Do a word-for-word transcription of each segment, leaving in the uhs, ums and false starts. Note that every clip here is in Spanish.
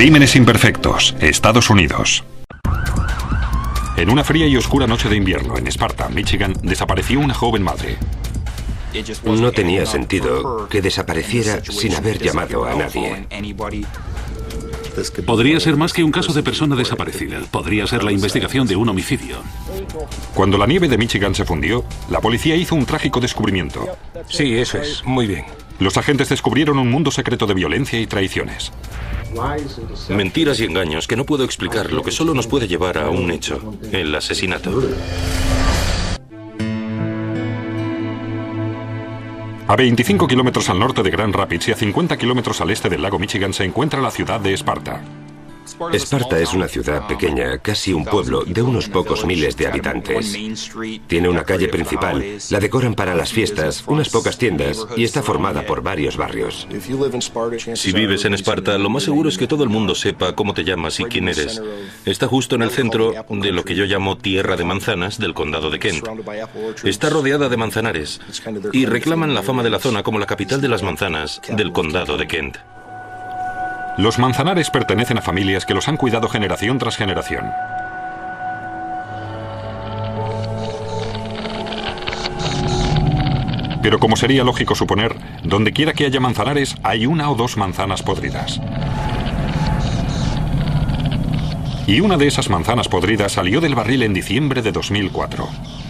Crímenes imperfectos, Estados Unidos. En una fría y oscura noche de invierno en Sparta, Michigan, desapareció una joven madre. No tenía sentido que desapareciera sin haber llamado a nadie. Podría ser más que un caso de persona desaparecida. Podría ser la investigación de un homicidio. Cuando la nieve de Michigan se fundió, la policía hizo un trágico descubrimiento. Sí, eso es. Muy bien. Los agentes descubrieron un mundo secreto de violencia y traiciones. Mentiras y engaños que no puedo explicar, lo que solo nos puede llevar a un hecho: el asesinato. A veinticinco kilómetros al norte de Grand Rapids y a cincuenta kilómetros al este del lago Michigan se encuentra la ciudad de Esparta. Esparta es una ciudad pequeña, casi un pueblo, de unos pocos miles de habitantes. Tiene una calle principal, la decoran para las fiestas, unas pocas tiendas y está formada por varios barrios. Si vives en Esparta, lo más seguro es que todo el mundo sepa cómo te llamas y quién eres. Está justo en el centro de lo que yo llamo Tierra de Manzanas del condado de Kent. Está rodeada de manzanares y reclaman la fama de la zona como la capital de las manzanas del condado de Kent. Los manzanares pertenecen a familias que los han cuidado generación tras generación. Pero como sería lógico suponer, donde quiera que haya manzanares hay una o dos manzanas podridas. Y una de esas manzanas podridas salió del barril en diciembre de dos mil cuatro.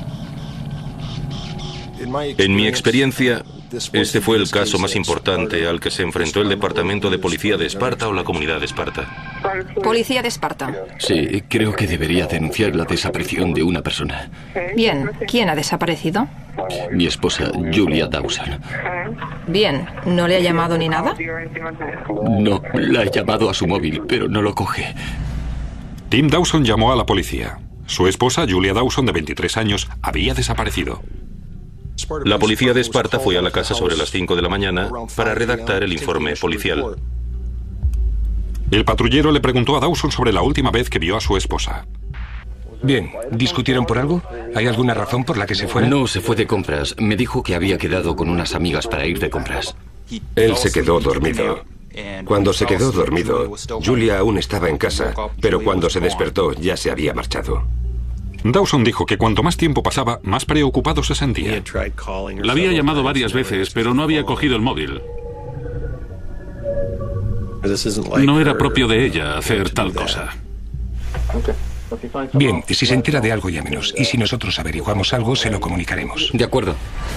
En mi experiencia, este fue el caso más importante al que se enfrentó el Departamento de Policía de Esparta o la comunidad de Esparta. Policía de Esparta. Sí, creo que debería denunciar la desaparición de una persona. Bien, ¿quién ha desaparecido? Mi esposa, Julia Dawson. Bien, ¿no le ha llamado ni nada? No, la he llamado a su móvil, pero no lo coge. Tim Dawson llamó a la policía. Su esposa, Julia Dawson, de veintitrés años, había desaparecido. La policía de Esparta fue a la casa sobre las cinco de la mañana para redactar el informe policial. El patrullero le preguntó a Dawson sobre la última vez que vio a su esposa. Bien, ¿discutieron por algo? ¿Hay alguna razón por la que se fuera? No, se fue de compras. Me dijo que había quedado con unas amigas para ir de compras. Él se quedó dormido. Cuando se quedó dormido, Julia aún estaba en casa, pero cuando se despertó ya se había marchado. Dawson dijo que cuanto más tiempo pasaba, más preocupado se sentía. La había llamado varias veces, pero no había cogido el móvil. No era propio de ella hacer tal cosa. Bien, si se entera de algo, llámenos. Y si nosotros averiguamos algo, se lo comunicaremos. De acuerdo.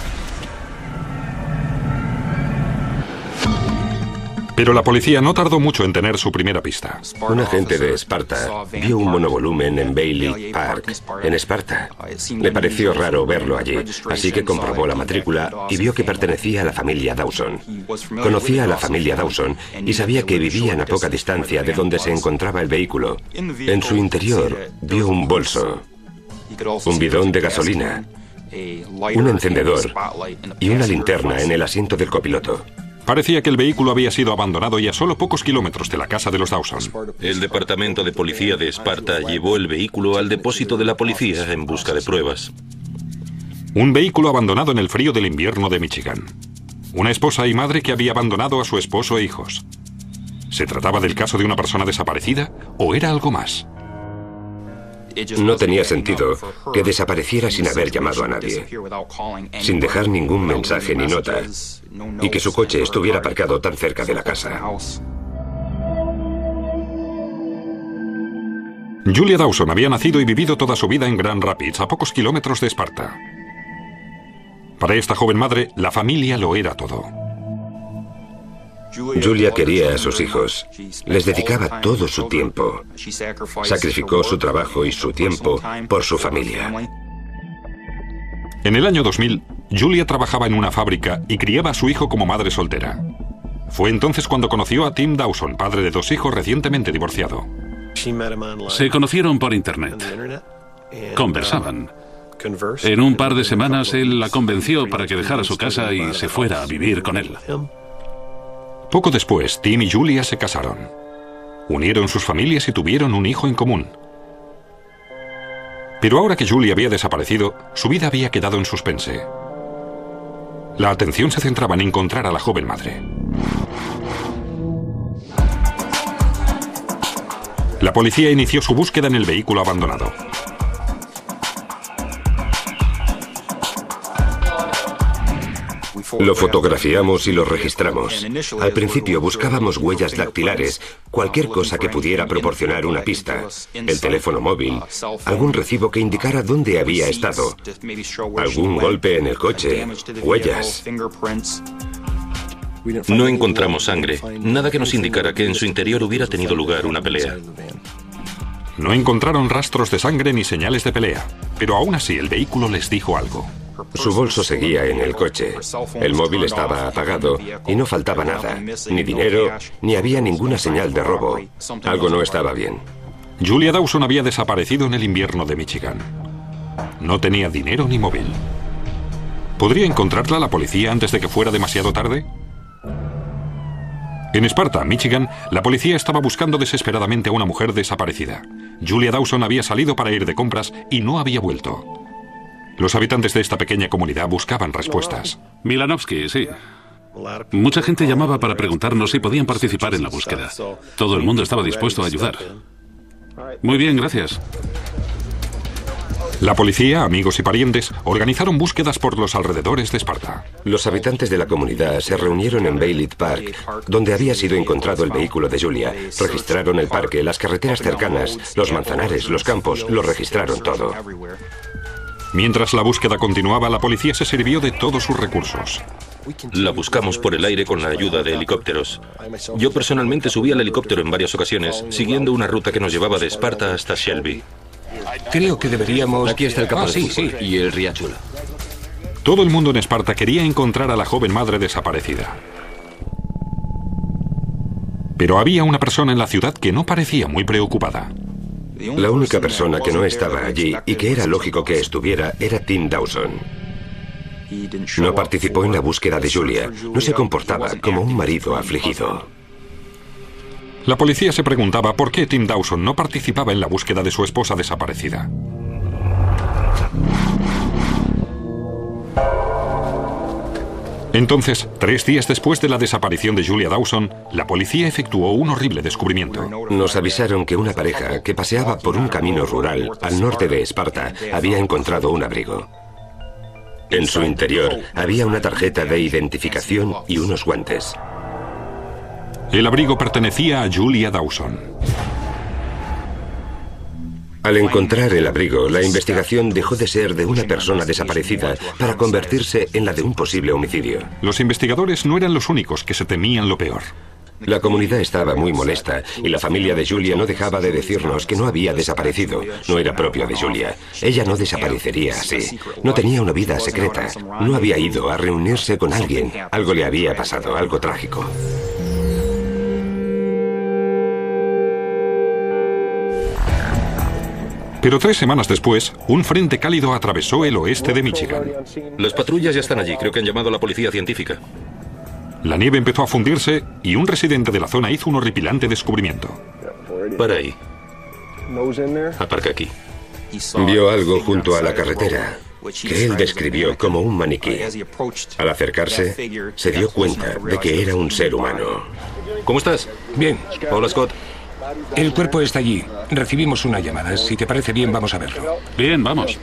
Pero la policía no tardó mucho en tener su primera pista. Un agente de Esparta vio un monovolumen en Bailey Park, en Esparta. Le pareció raro verlo allí, así que comprobó la matrícula y vio que pertenecía a la familia Dawson. Conocía a la familia Dawson y sabía que vivían a poca distancia de donde se encontraba el vehículo. En su interior vio un bolso, un bidón de gasolina, un encendedor y una linterna en el asiento del copiloto. Parecía que el vehículo había sido abandonado y a solo pocos kilómetros de la casa de los Dawson. El Departamento de Policía de Esparta llevó el vehículo al depósito de la policía en busca de pruebas. Un vehículo abandonado en el frío del invierno de Michigan. Una esposa y madre que había abandonado a su esposo e hijos. ¿Se trataba del caso de una persona desaparecida o era algo más? No tenía sentido que desapareciera sin haber llamado a nadie, sin dejar ningún mensaje ni nota, y que su coche estuviera aparcado tan cerca de la casa. Julia Dawson había nacido y vivido toda su vida en Grand Rapids, a pocos kilómetros de Esparta. Para esta joven madre, la familia lo era todo. Julia quería a sus hijos. Les dedicaba todo su tiempo. Sacrificó su trabajo y su tiempo por su familia. En el año dos mil, Julia trabajaba en una fábrica y criaba a su hijo como madre soltera. Fue entonces cuando conoció a Tim Dawson, padre de dos hijos recientemente divorciado. Se conocieron por internet. Conversaban. En un par de semanas él la convenció para que dejara su casa y se fuera a vivir con él. Poco después, Tim y Julia se casaron. Unieron sus familias y tuvieron un hijo en común. Pero ahora que Julia había desaparecido, su vida había quedado en suspense. La atención se centraba en encontrar a la joven madre. La policía inició su búsqueda en el vehículo abandonado. Lo fotografiamos y lo registramos. Al principio buscábamos huellas dactilares, cualquier cosa que pudiera proporcionar una pista. El teléfono móvil, algún recibo que indicara dónde había estado, algún golpe en el coche, huellas. No encontramos sangre, nada que nos indicara que en su interior hubiera tenido lugar una pelea. No encontraron rastros de sangre ni señales de pelea, pero aún así el vehículo les dijo algo. Su bolso seguía en el coche. El móvil estaba apagado y no faltaba nada, ni dinero, ni había ninguna señal de robo. Algo no estaba bien. Julia Dawson había desaparecido en el invierno de Michigan. No tenía dinero ni móvil. ¿Podría encontrarla la policía antes de que fuera demasiado tarde? En Sparta, Michigan, la policía estaba buscando desesperadamente a una mujer desaparecida. Julia Dawson había salido para ir de compras y no había vuelto. Los habitantes de esta pequeña comunidad buscaban respuestas. Milanovsky, sí. Mucha gente llamaba para preguntarnos si podían participar en la búsqueda. Todo el mundo estaba dispuesto a ayudar. Muy bien, gracias. La policía, amigos y parientes organizaron búsquedas por los alrededores de Esparta. Los habitantes de la comunidad se reunieron en Bailey Park, donde había sido encontrado el vehículo de Julia. Registraron el parque, las carreteras cercanas, los manzanares, los campos, lo registraron todo. Mientras la búsqueda continuaba, la policía se sirvió de todos sus recursos. La buscamos por el aire con la ayuda de helicópteros. Yo personalmente subí al helicóptero en varias ocasiones, siguiendo una ruta que nos llevaba de Esparta hasta Shelby. Creo que deberíamos... Aquí está el campo ah, de sí, fútbol sí. y el riachuelo. Todo el mundo en Esparta quería encontrar a la joven madre desaparecida. Pero había una persona en la ciudad que no parecía muy preocupada. La única persona que no estaba allí y que era lógico que estuviera era Tim Dawson. No participó en la búsqueda de Julia. No se comportaba como un marido afligido. La policía se preguntaba por qué Tim Dawson no participaba en la búsqueda de su esposa desaparecida. Entonces, tres días después de la desaparición de Julia Dawson, la policía efectuó un horrible descubrimiento. Nos avisaron que una pareja que paseaba por un camino rural al norte de Esparta había encontrado un abrigo. En su interior había una tarjeta de identificación y unos guantes. El abrigo pertenecía a Julia Dawson. Al encontrar el abrigo, la investigación dejó de ser de una persona desaparecida para convertirse en la de un posible homicidio. Los investigadores no eran los únicos que se temían lo peor. La comunidad estaba muy molesta y la familia de Julia no dejaba de decirnos que no había desaparecido. No era propio de Julia. Ella no desaparecería así. No tenía una vida secreta. No había ido a reunirse con alguien. Algo le había pasado, algo trágico. Pero tres semanas después, un frente cálido atravesó el oeste de Michigan. Las patrullas ya están allí, creo que han llamado a la policía científica. La nieve empezó a fundirse y un residente de la zona hizo un horripilante descubrimiento. Para ahí. Aparca aquí. Vio algo junto a la carretera que él describió como un maniquí. Al acercarse, se dio cuenta de que era un ser humano. ¿Cómo estás? Bien. Hola, Scott. El cuerpo está allí. Recibimos una llamada. Si te parece bien, vamos a verlo. Bien, vamos.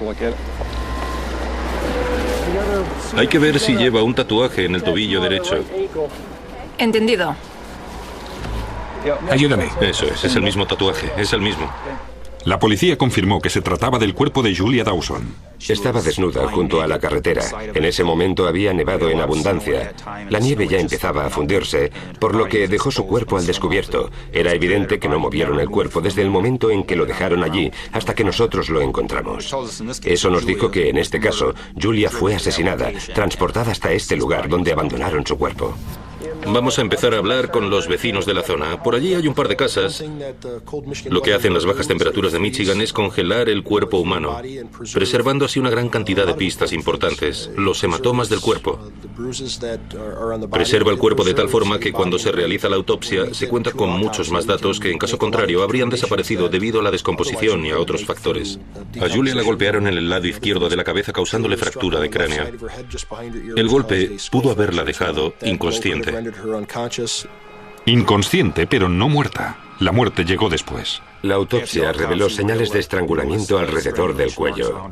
Hay que ver si lleva un tatuaje en el tobillo derecho. Entendido. Ayúdame. Eso es, es el mismo tatuaje, es el mismo. La policía confirmó que se trataba del cuerpo de Julia Dawson. Estaba desnuda junto a la carretera. En ese momento había nevado en abundancia. La nieve ya empezaba a fundirse, por lo que dejó su cuerpo al descubierto. Era evidente que no movieron el cuerpo desde el momento en que lo dejaron allí hasta que nosotros lo encontramos. Eso nos dijo que, en este caso, Julia fue asesinada, transportada hasta este lugar donde abandonaron su cuerpo. Vamos a empezar a hablar con los vecinos de la zona. Por allí hay un par de casas. Lo que hacen las bajas temperaturas de Michigan es congelar el cuerpo humano, preservando así una gran cantidad de pistas importantes, los hematomas del cuerpo. Preserva el cuerpo de tal forma que cuando se realiza la autopsia se cuenta con muchos más datos que en caso contrario habrían desaparecido debido a la descomposición y a otros factores. A Julia la golpearon en el lado izquierdo de la cabeza causándole fractura de cráneo. El golpe pudo haberla dejado inconsciente. Inconsciente, pero no muerta. La muerte llegó después. La autopsia reveló señales de estrangulamiento alrededor del cuello.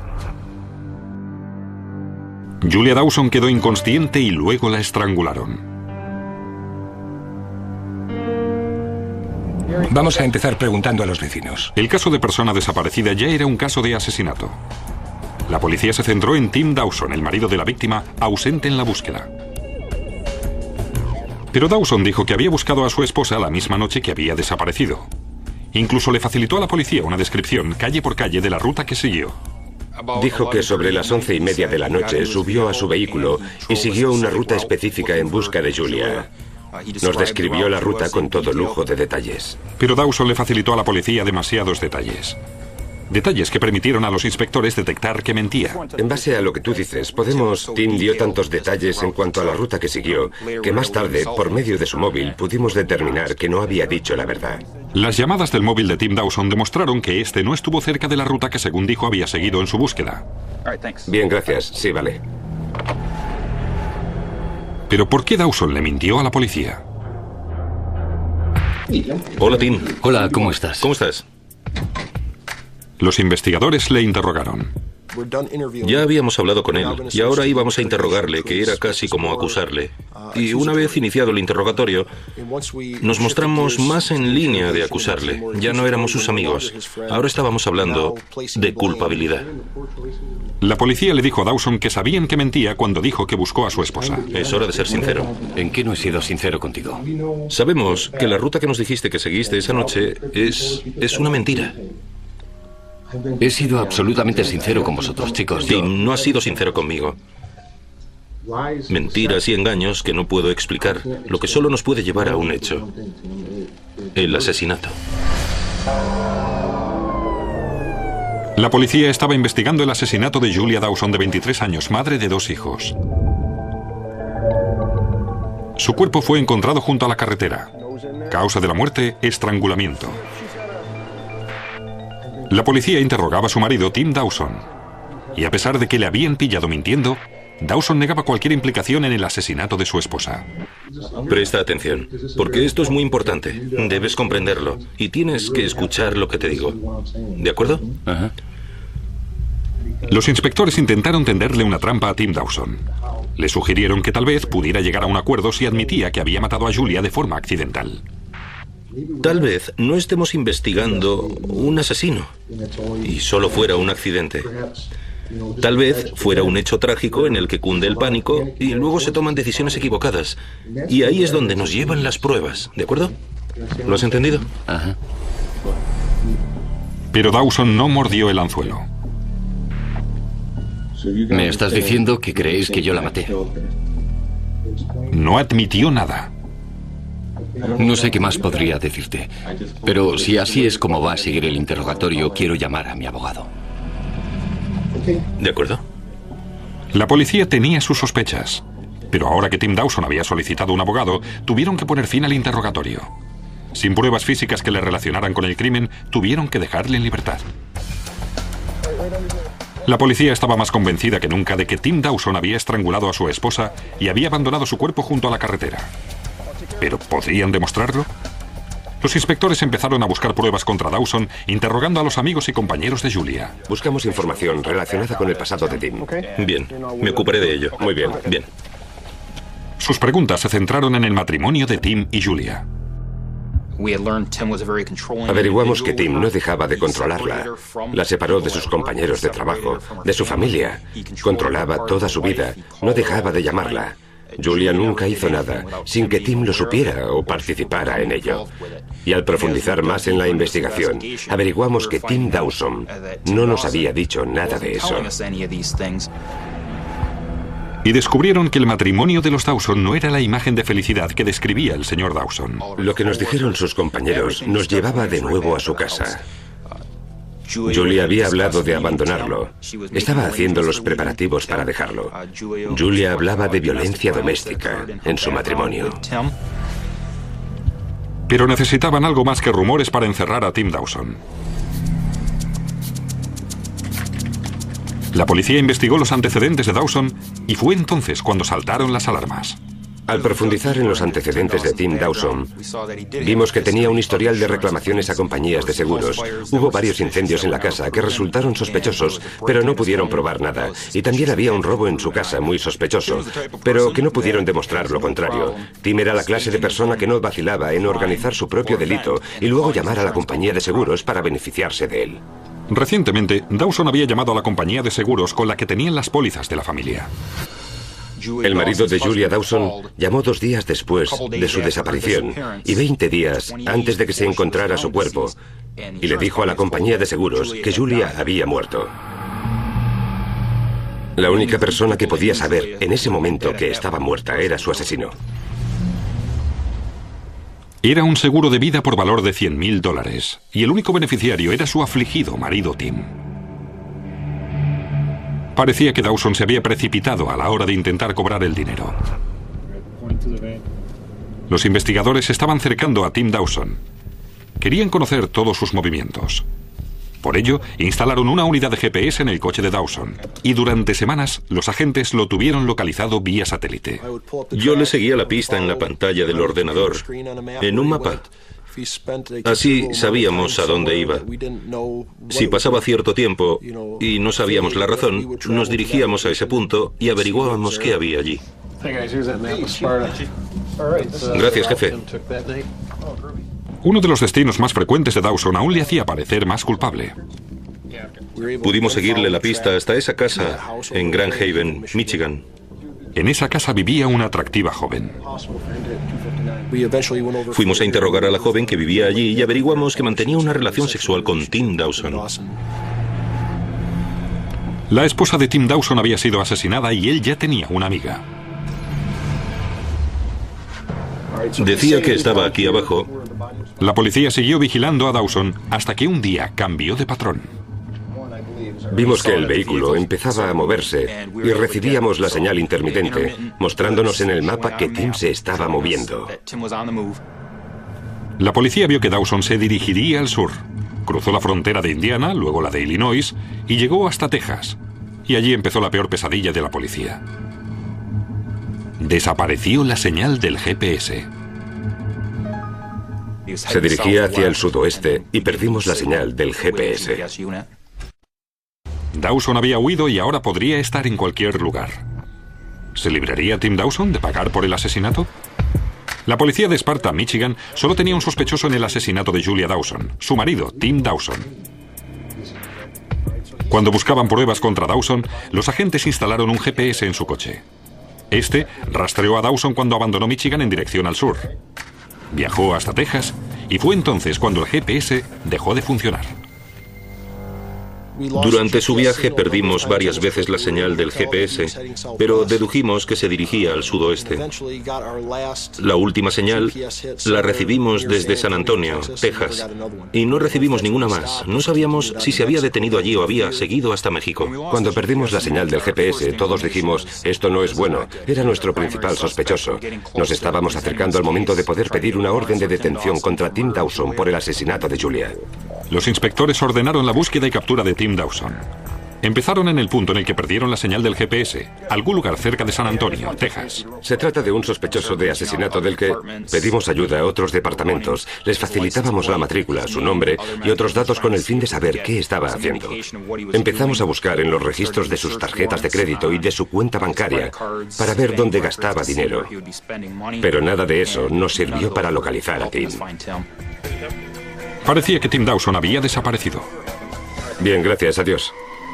Julia Dawson quedó inconsciente y luego la estrangularon. Vamos a empezar preguntando a los vecinos. El caso de persona desaparecida ya era un caso de asesinato. La policía se centró en Tim Dawson, el marido de la víctima, ausente en la búsqueda. Pero Dawson dijo que había buscado a su esposa la misma noche que había desaparecido. Incluso le facilitó a la policía una descripción calle por calle de la ruta que siguió. Dijo que sobre las once y media de la noche subió a su vehículo y siguió una ruta específica en busca de Julia. Nos describió la ruta con todo lujo de detalles. Pero Dawson le facilitó a la policía demasiados detalles. Detalles que permitieron a los inspectores detectar que mentía. En base a lo que tú dices, podemos... Tim dio tantos detalles en cuanto a la ruta que siguió, que más tarde, por medio de su móvil, pudimos determinar que no había dicho la verdad. Las llamadas del móvil de Tim Dawson demostraron que este no estuvo cerca de la ruta que, según dijo, había seguido en su búsqueda. Bien, gracias. Sí, vale. Pero ¿por qué Dawson le mintió a la policía? Hola, Tim. Hola, ¿cómo estás? ¿Cómo estás? Los investigadores le interrogaron. Ya habíamos hablado con él y ahora íbamos a interrogarle, que era casi como acusarle. Y una vez iniciado el interrogatorio, nos mostramos más en línea de acusarle. Ya no éramos sus amigos. Ahora estábamos hablando de culpabilidad. La policía le dijo a Dawson que sabían que mentía cuando dijo que buscó a su esposa. Es hora de ser sincero. ¿En qué no he sido sincero contigo? Sabemos que la ruta que nos dijiste que seguiste esa noche es, es una mentira. He sido absolutamente sincero con vosotros, chicos. Yo... Tim, no has sido sincero conmigo. Mentiras y engaños que no puedo explicar, lo que solo nos puede llevar a un hecho: el asesinato. La policía estaba investigando el asesinato de Julia Dawson, de veintitrés años, madre de dos hijos. Su cuerpo fue encontrado junto a la carretera. Causa de la muerte: estrangulamiento. La policía interrogaba a su marido, Tim Dawson. Y a pesar de que le habían pillado mintiendo, Dawson negaba cualquier implicación en el asesinato de su esposa. Presta atención, porque esto es muy importante. Debes comprenderlo y tienes que escuchar lo que te digo. ¿De acuerdo? Ajá. Los inspectores intentaron tenderle una trampa a Tim Dawson. Le sugirieron que tal vez pudiera llegar a un acuerdo si admitía que había matado a Julia de forma accidental. Tal vez no estemos investigando un asesino y solo fuera un accidente. Tal vez fuera un hecho trágico en el que cunde el pánico y luego se toman decisiones equivocadas. Y ahí es donde nos llevan las pruebas, ¿de acuerdo? ¿Lo has entendido? Ajá. Pero Dawson no mordió el anzuelo. Me estás diciendo que creéis que yo la maté. No admitió nada. No sé qué más podría decirte, pero si así es como va a seguir el interrogatorio, quiero llamar a mi abogado. ¿De acuerdo? La policía tenía sus sospechas, pero ahora que Tim Dawson había solicitado un abogado, tuvieron que poner fin al interrogatorio. Sin pruebas físicas que le relacionaran con el crimen, tuvieron que dejarle en libertad. La policía estaba más convencida que nunca de que Tim Dawson había estrangulado a su esposa y había abandonado su cuerpo junto a la carretera. ¿Pero podrían demostrarlo? Los inspectores empezaron a buscar pruebas contra Dawson, interrogando a los amigos y compañeros de Julia. Buscamos información relacionada con el pasado de Tim. Bien, me ocuparé de ello. Muy bien. Bien. Sus preguntas se centraron en el matrimonio de Tim y Julia. Averiguamos que Tim no dejaba de controlarla. La separó de sus compañeros de trabajo, de su familia. Controlaba toda su vida. No dejaba de llamarla. Julia nunca hizo nada sin que Tim lo supiera o participara en ello. Y al profundizar más en la investigación, averiguamos que Tim Dawson no nos había dicho nada de eso. Y descubrieron que el matrimonio de los Dawson no era la imagen de felicidad que describía el señor Dawson. Lo que nos dijeron sus compañeros nos llevaba de nuevo a su casa. Julia había hablado de abandonarlo. Estaba haciendo los preparativos para dejarlo. Julia hablaba de violencia doméstica en su matrimonio. Pero necesitaban algo más que rumores para encerrar a Tim Dawson. La policía investigó los antecedentes de Dawson y fue entonces cuando saltaron las alarmas. Al profundizar en los antecedentes de Tim Dawson, vimos que tenía un historial de reclamaciones a compañías de seguros. Hubo varios incendios en la casa que resultaron sospechosos, pero no pudieron probar nada. Y también había un robo en su casa muy sospechoso, pero que no pudieron demostrar lo contrario. Tim era la clase de persona que no vacilaba en organizar su propio delito y luego llamar a la compañía de seguros para beneficiarse de él. Recientemente, Dawson había llamado a la compañía de seguros con la que tenían las pólizas de la familia. El marido de Julia Dawson llamó dos días después de su desaparición y veinte días antes de que se encontrara su cuerpo y le dijo a la compañía de seguros que Julia había muerto. La única persona que podía saber en ese momento que estaba muerta era su asesino. Era un seguro de vida por valor de cien mil dólares y el único beneficiario era su afligido marido Tim. Parecía que Dawson se había precipitado a la hora de intentar cobrar el dinero. Los investigadores estaban cercando a Tim Dawson. Querían conocer todos sus movimientos. Por ello, instalaron una unidad de G P S en el coche de Dawson, y durante semanas los agentes lo tuvieron localizado vía satélite. Yo le seguía la pista en la pantalla del ordenador, en un mapa. Así sabíamos a dónde iba. Si pasaba cierto tiempo y no sabíamos la razón, nos dirigíamos a ese punto y averiguábamos qué había allí. Gracias, jefe. Uno de los destinos más frecuentes de Dawson aún le hacía parecer más culpable. Pudimos seguirle la pista hasta esa casa en Grand Haven, Michigan. En esa casa vivía una atractiva joven. Fuimos a interrogar a la joven que vivía allí y averiguamos que mantenía una relación sexual con Tim Dawson. La esposa de Tim Dawson había sido asesinada y él ya tenía una amiga. Decía que estaba aquí abajo. La policía siguió vigilando a Dawson hasta que un día cambió de patrón. Vimos que el vehículo empezaba a moverse y recibíamos la señal intermitente, mostrándonos en el mapa que Tim se estaba moviendo. La policía vio que Dawson se dirigiría al sur. Cruzó la frontera de Indiana, luego la de Illinois, y llegó hasta Texas. Y allí empezó la peor pesadilla de la policía. Desapareció la señal del G P S. Se dirigía hacia el sudoeste y perdimos la señal del G P S. Dawson había huido y ahora podría estar en cualquier lugar. ¿Se libraría Tim Dawson de pagar por el asesinato? La policía de Sparta, Michigan, solo tenía un sospechoso en el asesinato de Julia Dawson, su marido, Tim Dawson. Cuando buscaban pruebas contra Dawson, los agentes instalaron un G P S en su coche. Este rastreó a Dawson cuando abandonó Michigan en dirección al sur. Viajó hasta Texas y fue entonces cuando el G P S dejó de funcionar. Durante su viaje perdimos varias veces la señal del G P S, pero dedujimos que se dirigía al sudoeste. La última señal la recibimos desde San Antonio, Texas, y no recibimos ninguna más. No sabíamos si se había detenido allí o había seguido hasta México. Cuando perdimos la señal del G P S, todos dijimos, esto no es bueno. Era nuestro principal sospechoso. Nos estábamos acercando al momento de poder pedir una orden de detención contra Tim Dawson por el asesinato de Julia. Los inspectores ordenaron la búsqueda y captura de Tim Dawson. Empezaron en el punto en el que perdieron la señal del G P S, algún lugar cerca de San Antonio, Texas. Se trata de un sospechoso de asesinato del que pedimos ayuda a otros departamentos. Les facilitábamos la matrícula, su nombre y otros datos con el fin de saber qué estaba haciendo. Empezamos a buscar en los registros de sus tarjetas de crédito y de su cuenta bancaria para ver dónde gastaba dinero. Pero nada de eso nos sirvió para localizar a Tim. Parecía que Tim Dawson había desaparecido. Bien, gracias, adiós.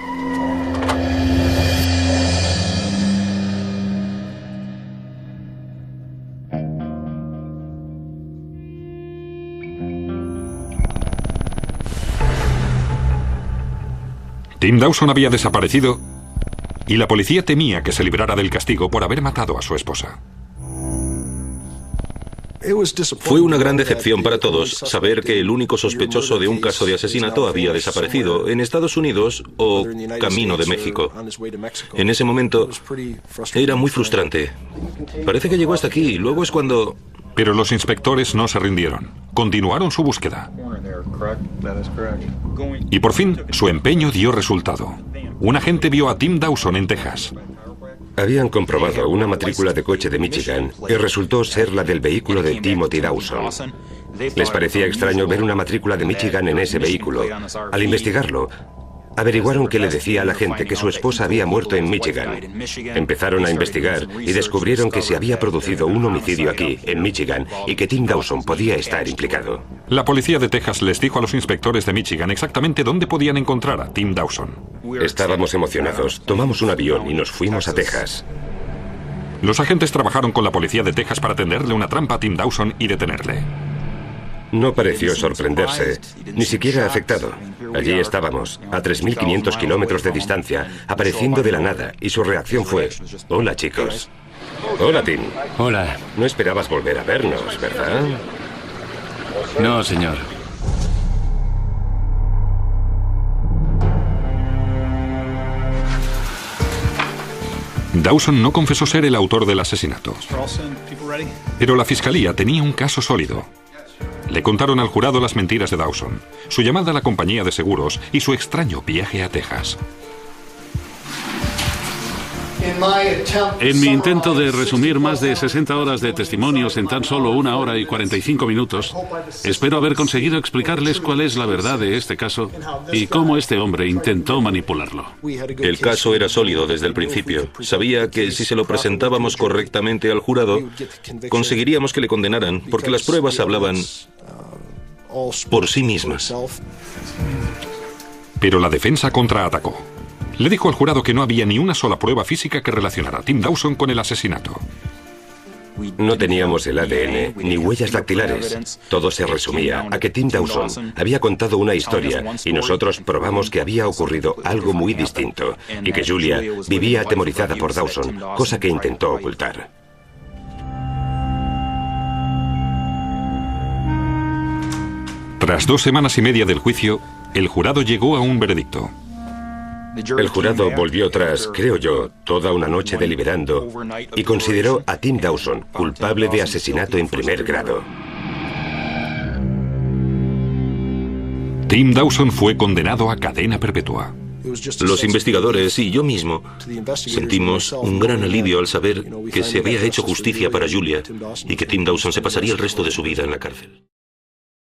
Tim Dawson había desaparecido y la policía temía que se librara del castigo por haber matado a su esposa. Fue una gran decepción para todos saber que el único sospechoso de un caso de asesinato había desaparecido en Estados Unidos o camino de México. En ese momento era muy frustrante. Parece que llegó hasta aquí y luego es cuando... Pero los inspectores no se rindieron. Continuaron su búsqueda. Y por fin su empeño dio resultado. Un agente vio a Tim Dawson en Texas. Habían comprobado una matrícula de coche de Michigan y resultó ser la del vehículo de Timothy Dawson. Les parecía extraño ver una matrícula de Michigan en ese vehículo. Al investigarlo, averiguaron que le decía a la gente que su esposa había muerto en Michigan. Empezaron a investigar y descubrieron que se había producido un homicidio aquí, en Michigan, y que Tim Dawson podía estar implicado. La policía de Texas les dijo a los inspectores de Michigan exactamente dónde podían encontrar a Tim Dawson. Estábamos emocionados, tomamos un avión y nos fuimos a Texas. Los agentes trabajaron con la policía de Texas para tenderle una trampa a Tim Dawson y detenerle. No pareció sorprenderse, ni siquiera afectado. Allí estábamos, a tres mil quinientos kilómetros de distancia, apareciendo de la nada, y su reacción fue: hola, chicos. Hola, Tim. Hola. No esperabas volver a vernos, ¿verdad? No, señor. Dawson no confesó ser el autor del asesinato. Pero la fiscalía tenía un caso sólido. Le contaron al jurado las mentiras de Dawson, su llamada a la compañía de seguros y su extraño viaje a Texas. En mi intento de resumir más de sesenta horas de testimonios en tan solo una hora y cuarenta y cinco minutos, espero haber conseguido explicarles cuál es la verdad de este caso y cómo este hombre intentó manipularlo. El caso era sólido desde el principio. Sabía que si se lo presentábamos correctamente al jurado, conseguiríamos que le condenaran, porque las pruebas hablaban por sí mismas. Pero la defensa contraatacó. Le dijo al jurado que no había ni una sola prueba física que relacionara a Tim Dawson con el asesinato. No teníamos el A D N ni huellas dactilares. Todo se resumía a que Tim Dawson había contado una historia y nosotros probamos que había ocurrido algo muy distinto y que Julia vivía atemorizada por Dawson, cosa que intentó ocultar. Tras dos semanas y media del juicio, el jurado llegó a un veredicto. El jurado volvió tras, creo yo, toda una noche deliberando y consideró a Tim Dawson culpable de asesinato en primer grado. Tim Dawson fue condenado a cadena perpetua. Los investigadores y yo mismo sentimos un gran alivio al saber que se había hecho justicia para Julia y que Tim Dawson se pasaría el resto de su vida en la cárcel.